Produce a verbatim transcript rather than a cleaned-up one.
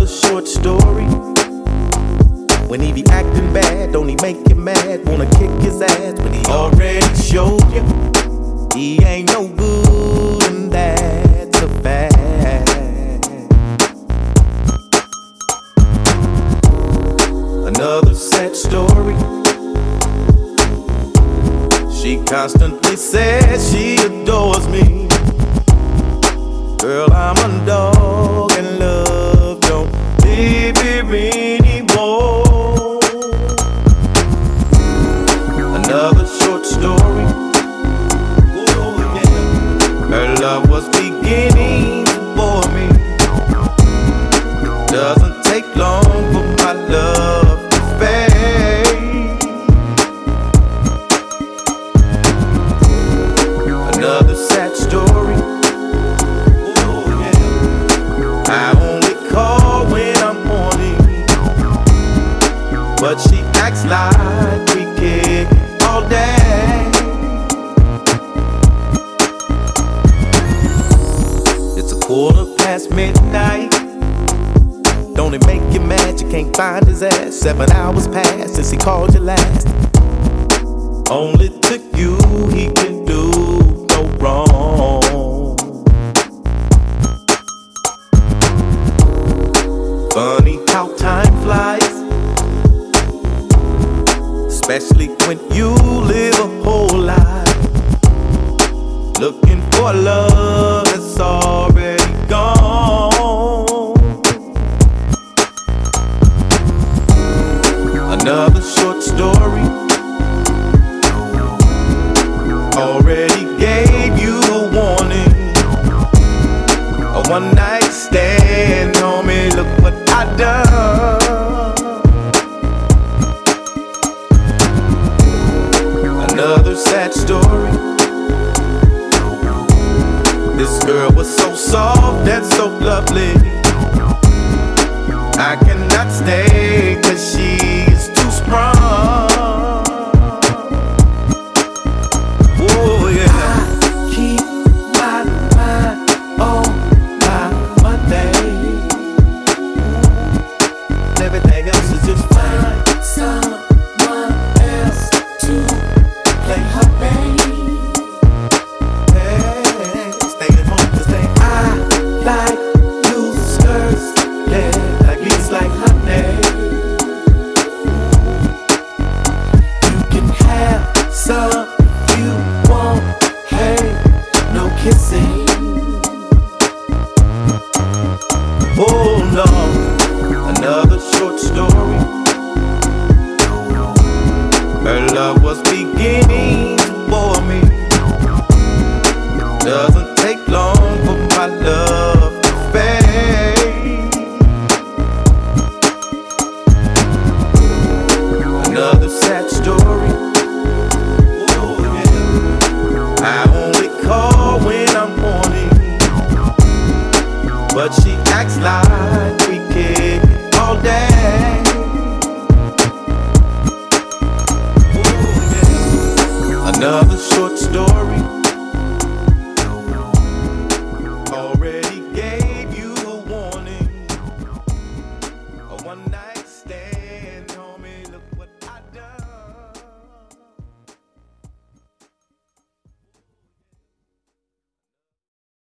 Another short story. When he be acting bad, don't he make you mad? Wanna kick his ass, but he already showed you he ain't no good, and that's a fact. Another sad story. She constantly says she adores me. Girl, I'm a dog and love don't live here anymore. Another short story. Oh, yeah. Her love was beginning for me. Doesn't take long for my love to fade. Another sad story. But she acts like we kick all day. It's a quarter past midnight. Don't it make you mad you can't find his ass? Seven hours passed since he called you last. Only to you he can do no wrong. Funny how time flies, especially when you live a whole life looking for love that's already gone. Another short story. Already gave you a warning. A one night stand, homie, look what I done. Another sad story. This girl was so soft and so lovely. I cannot stay cause she is too sprung. Oh yeah. I keep my mind on my Monday. Everything else is just fine. Someone else to play her babe. Hey, staying home to stay. I like loose skirts, yeah, like leaves like honey. You can have some if you want, hey, no kissing. Oh no, another short story. Her love was beginning for me. Doesn't take long for my love to fade. Another sad story. Oh, yeah. I only call when I'm horny, but she acts like we kick all day. Another short story.